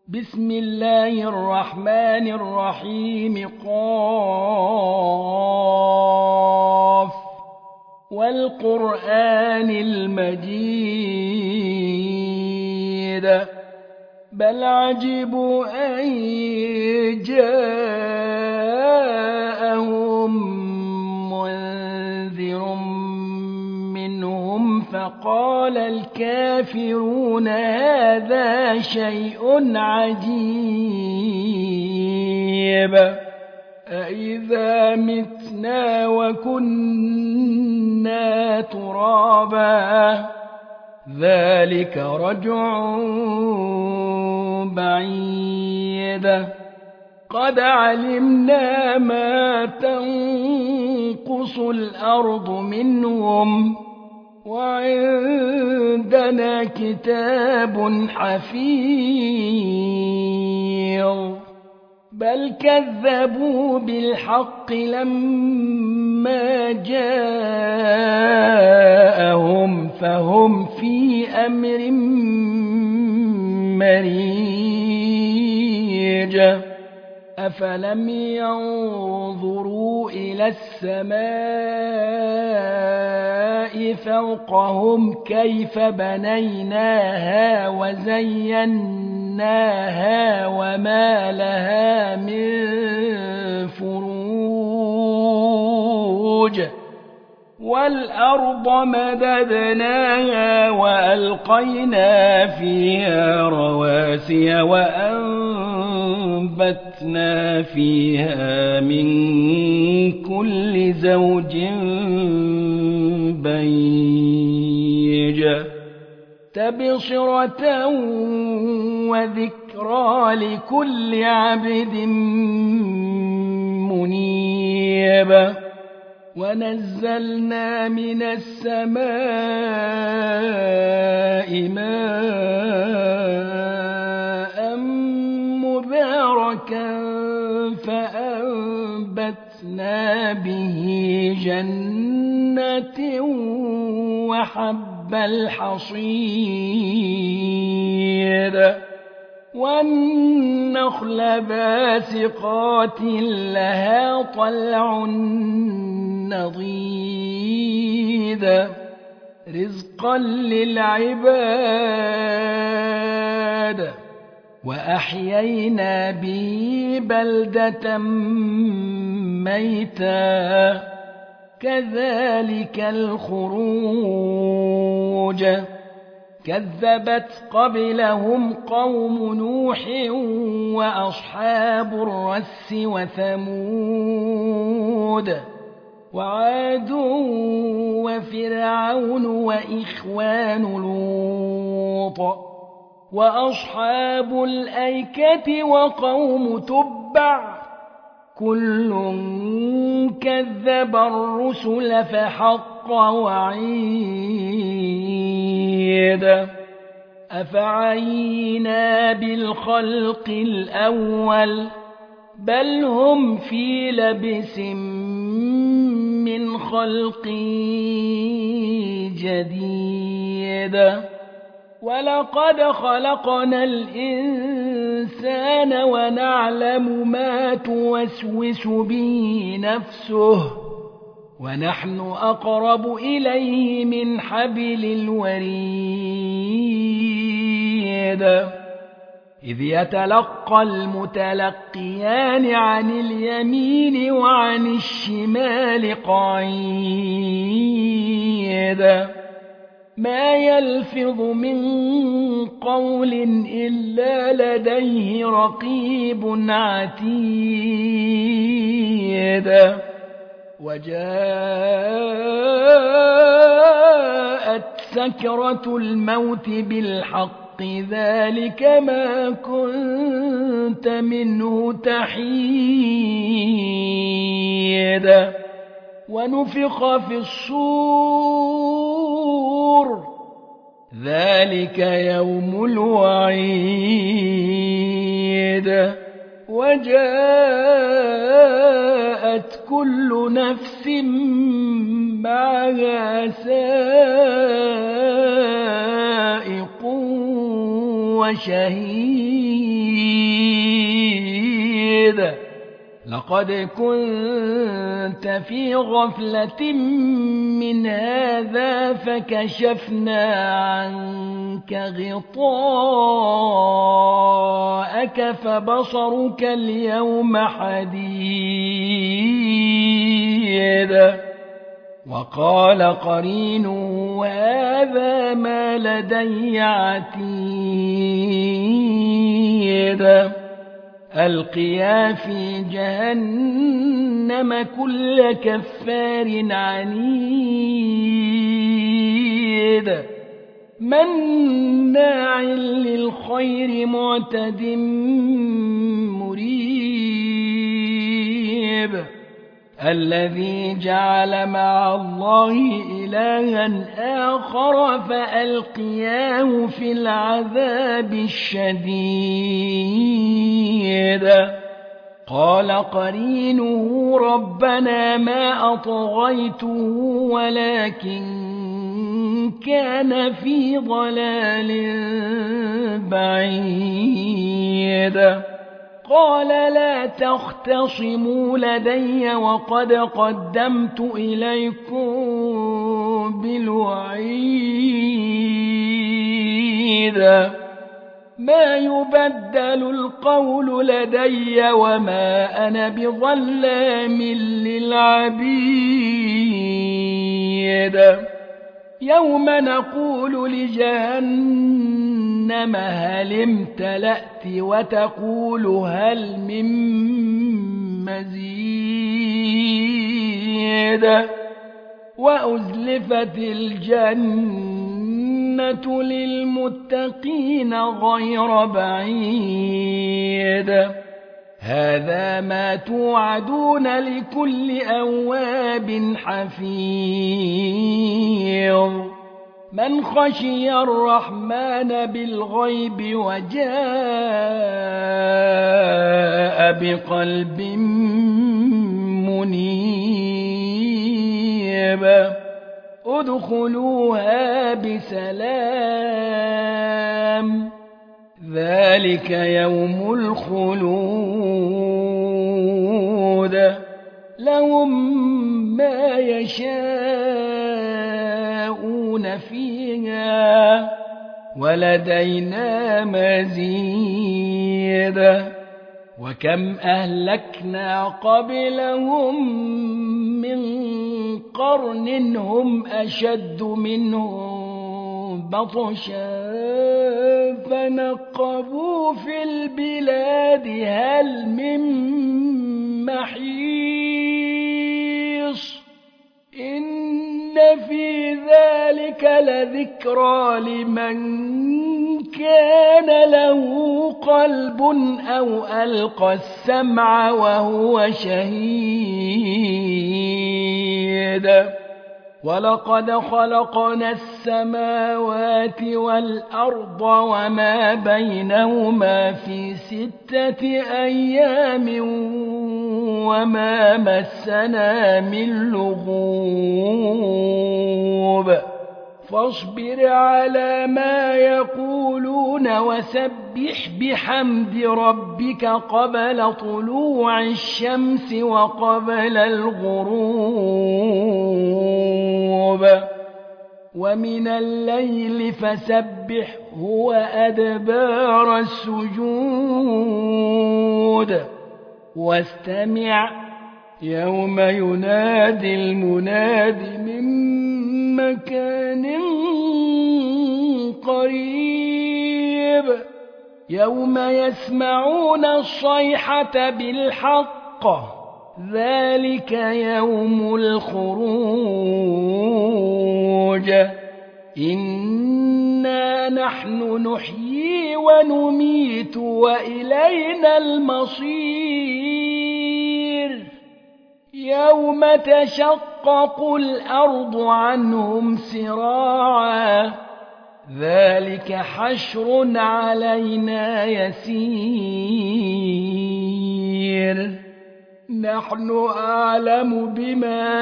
بسم الله الرحمن الرحيم قاف والقرآن المجيد بل عجبوا أن جاءهم منذر منهم فقال الكافرون هذا شيء عجيب أإذا متنا وكنا ترابا ذلك رجع بعيد قد علمنا ما تنقص الأرض منهم وعندنا كتاب حفيظ بل كذبوا بالحق لما جاءهم فهم في أمر مريج أفلم ينظروا إلى السماء فوقهم كيف بنيناها وزيناها وما لها من فروج والأرض مددناها وألقينا فيها رواسي وأنبتنا فيها من كل زوج بهيج تبصرة وذكرى لكل عبد منيب ونزلنا من السماء ماء مباركا فأنبتنا به جنات وحب الحصيد والنخل باسقات لها طلع نضيد رزقا للعباد وأحيينا به بلدة ميتا كذلك الخروج كذبت قبلهم قوم نوح وأصحاب الرس وثمود وعاد وفرعون وإخوان لوط وأصحاب الأيكة وقوم تبع كل كذب الرسل فحق وعيد أفعينا بالخلق الأول بل هم في لبس من خلق جديد ولقد خلقنا الإنسان ونعلم ما توسوس به نفسه ونحن أقرب إليه من حبل الوريد إذ يتلقى المتلقيان عن اليمين وعن الشمال قعيد ما يلفظ من قول إلا لديه رقيب عتيد وجاءت سكرة الموت بالحق ذلك ما كنت منه تحيد ونفخ في الصور ذلك يوم الوعيد وجاءت كل نفس معها سائق وشهيد لقد كنت في غفلة من هذا فكشفنا عنك غطاءك فبصرك اليوم حديد وقال قرينه هذا ما لدي عتيد ألقيا في جهنم كل كفار عنيد مناع للخير معتد مريب الذي جعل مع الله إلها آخر فألقياه في العذاب الشديد قال قرينه ربنا ما أطغيته ولكن كان في ضلال بعيد قال لا تختصموا لدي وقد قدمت إليكم بالوعيد ما يبدل القول لدي وما أنا بظلام للعبيد يوم نقول لجهنم هل امتلأت وتقول هل من مزيد وأزلفت الجنة للمتقين غير بعيد هذا ما توعدون لكل أواب حفيظ من خشي الرحمن بالغيب وجاء بقلب منيب ادخلوها بسلام ذلك يوم الخلود لهم ما يشاءون فيها ولدينا مزيد وكم أهلكنا قبلهم من قرن هم أشد منهم بطشا فنقبوا في البلاد هل من محيص إن في ذلك لذكرى لمن كان له قلب أو ألقى السمع وهو شهيد ولقد خلقنا السماوات والأرض وما بينهما في 6 أيام وما مسنا من لغوب فاصبر على ما يقولون وسبح بحمد ربك قبل طلوع الشمس وقبل الغروب ومن الليل فسبحه وأدبار السجود واستمع يوم ينادي المناد من مكان قريب يوم يسمعون الصيحة بالحق ذلك يوم الخروج إنا نحن نحيي ونميت وإلينا المصير يوم تشقق الأرض عنهم سراعا ذلك حشر علينا يسير نحن أعلم بما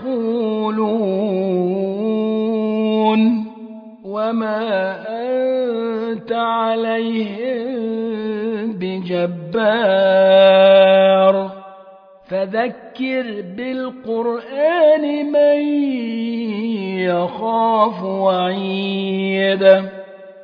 يقولون وما أنت عليهم بجبار فذكر بالقرآن من يخاف وعيد